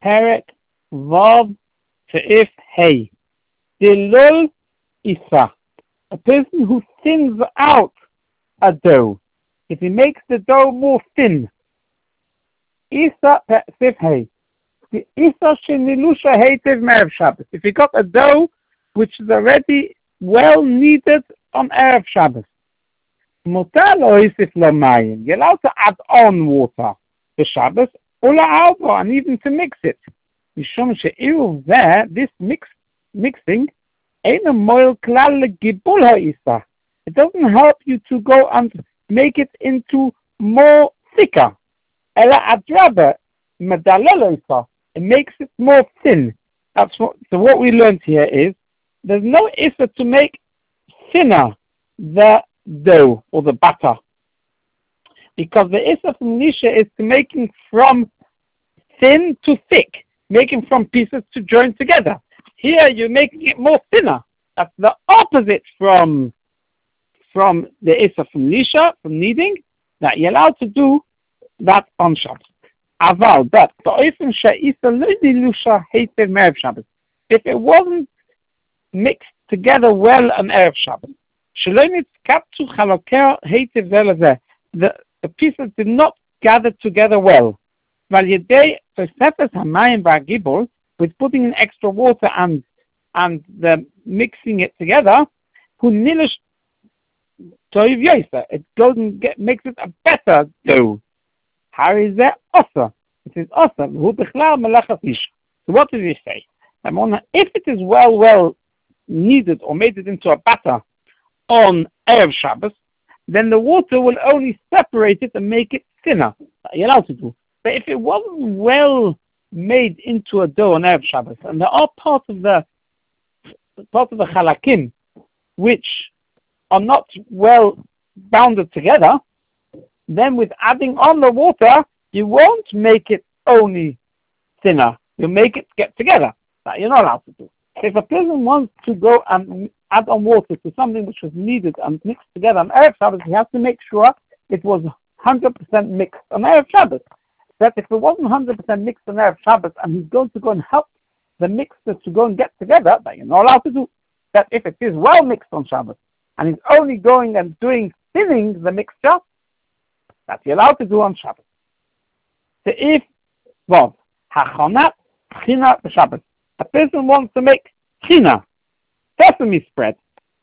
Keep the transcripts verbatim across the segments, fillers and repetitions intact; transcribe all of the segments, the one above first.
Perek Vav Seif Hey. Delol Isa. A person who thins out a dough. If he makes the dough more thin. Isa Seif Hey. Isa Shenilusha Heitev Me'erev Shabbos. If you got a dough which is already well kneaded on Erev Shabbos. Mutar lo yisif lo mayim. You're allowed to add on water to Shabbos, or la'albo, and even to mix it. Mishum she'iruv there, this mix, mixing, ain't a moil klal legibul ha'isa. It doesn't help you to go and make it into more thicker. Ela adraba medalel isa. It makes it more thin. That's what, so what we learned here is there's no issa to make thinner the dough or the batter. Because the issa from Nisha is to making from thin to thick, making from pieces to join together. Here you're making it more thinner. That's the opposite from, from the issa from Nisha, from kneading, that you're allowed to do that on Shabbos. Aval, but if it wasn't mixed together well on Erev Shabbos, the, the pieces did not gather together well. With putting in extra water and and the mixing it together, it goes and get, makes it a better dough. How is that also? It is awesome. So what did he say? If it is well, well kneaded or made it into a batter on Erev Shabbos, then the water will only separate it and make it thinner. You're allowed to do. But if it wasn't well made into a dough on Erev Shabbos, and there are parts of the parts of the halakim which are not well bounded together, then with adding on the water, you won't make it only thinner. You make it get together. That you're not allowed to do. If a person wants to go and add on water to something which was needed and mixed together on Erev Shabbos, he has to make sure it was one hundred percent mixed on Erev Shabbos. That if it wasn't one hundred percent mixed on Erev Shabbos and he's going to go and help the mixture to go and get together, that you're not allowed to do. That if it is well mixed on Shabbos and he's only going and doing thinning the mixture, that you're allowed to do on Shabbos. So if, well, hachonat china b'Shabbos. A person wants to make china, sesame spread.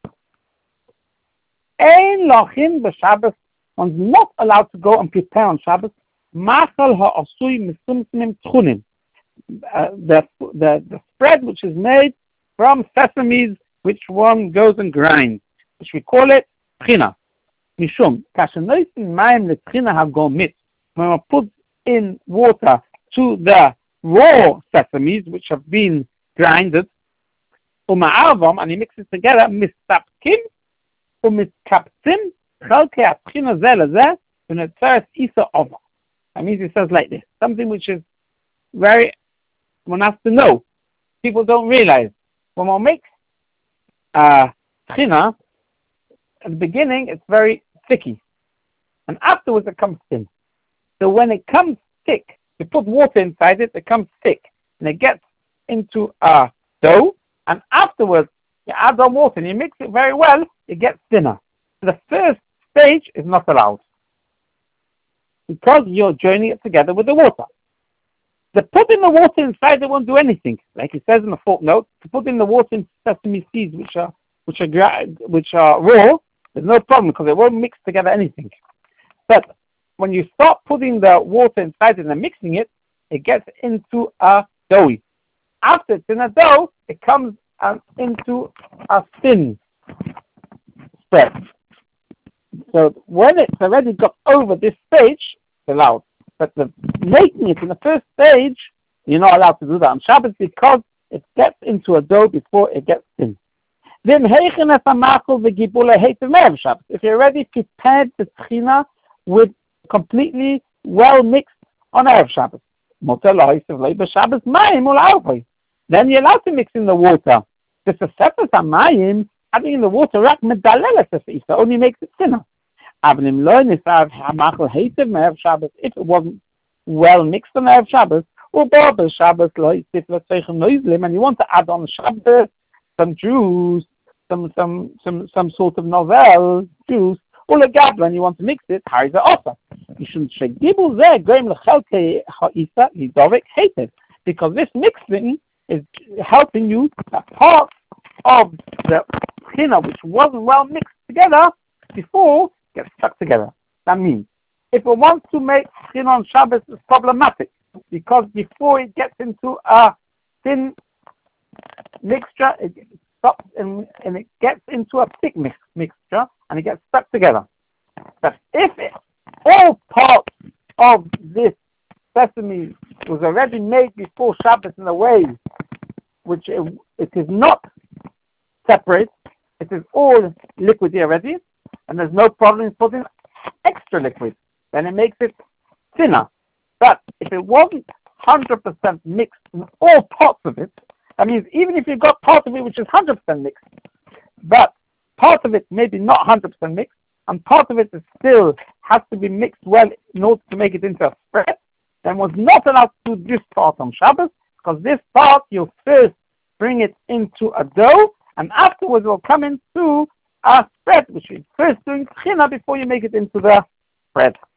Ein lochin b'Shabbos. One's not allowed to go and prepare on Shabbos. Machal ha'asui misumsimim tchunim. The the the spread which is made from sesames, which one goes and grinds, which we call it china. Mishum, kasher mayim le'china hagomit. When we put in water to the raw sesames which have been grinded, uma'avam, and he mixes together, mistapkim, umitkaptim, chalkei ha'china zeh lezeh, v'netzeres isa ova. That means it says like this, something which is very, one has to know. People don't realize. When one makes uh, china, at the beginning it's very thicky, and afterwards it comes thin. So when it comes thick, you put water inside it, it comes thick, and it gets into a dough, and afterwards you add on water and you mix it very well, it gets thinner. So the first stage is not allowed, because you're joining it together with the water. The putting the water inside, it won't do anything. Like it says in the footnote, to put in the water in sesame seeds, which are which are which are raw, there's no problem because it won't mix together anything. But when you start putting the water inside it and mixing it, it gets into a dough. After it's in a dough, it comes um, into a thin spread. So when it's already got over this stage, it's allowed. But the making it in the first stage, you're not allowed to do that on Shabbos because it gets into a dough before it gets thin. Then if you're already prepared the tchina with completely well mixed on Erev Shabbos, then you're allowed to mix in the water. The sefes hamayim, adding in the water, only makes it thinner. If it wasn't well mixed on Erev Shabbos, Uber Shabbos like and you want to add on Shabbos some juice, some some some some sort of novel juice, or a gablan, you want to mix it, how is it also? You shouldn't say gibel zeh goyim lechelkei ha'isa lidovik hated, because this mixing is helping you that part of the china which wasn't well mixed together before gets stuck together. That means if it wants to make china on Shabbos, it's problematic because before it gets into a thin mixture, it stops and, and it gets into a thick mix, mixture and it gets stuck together. But if it, all parts of this sesame was already made before Shabbos in a way which it, it is not separate, it is all liquid already, and there's no problem in putting extra liquid, then it makes it thinner. But if it wasn't one hundred percent mixed in all parts of it, that means even if you've got part of it which is one hundred percent mixed, but part of it maybe not one hundred percent mixed, and part of it is still has to be mixed well in order to make it into a spread, then was not allowed to do this part on Shabbos, because this part you first bring it into a dough, and afterwards it will come into a spread, which you first doing tchina before you make it into the spread.